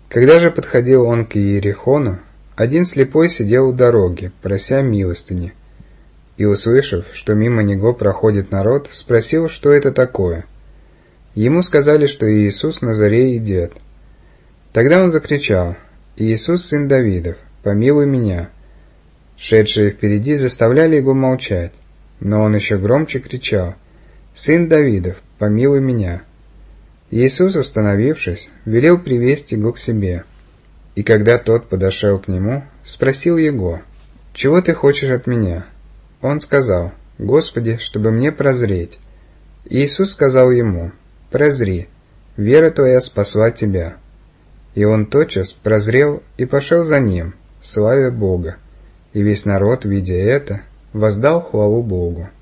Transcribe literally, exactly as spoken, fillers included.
Когда же подходил он к Иерихону, один слепой сидел у дороги, прося милостыни, и, услышав, что мимо него проходит народ, спросил, что это такое. Ему сказали, что Иисус Назарей идет. Тогда он закричал: «Иисус, сын Давидов, помилуй меня!» Шедшие впереди заставляли его молчать, но он еще громче кричал: «Сын Давидов, помилуй меня!» Иисус, остановившись, велел привести его к себе, и когда тот подошел к нему, спросил его: «Чего ты хочешь от меня?» Он сказал: «Господи, чтобы мне прозреть». Иисус сказал ему: «Прозри, вера твоя спасла тебя». И он тотчас прозрел и пошел за ним, славя Бога, и весь народ, видя это, воздал хвалу Богу.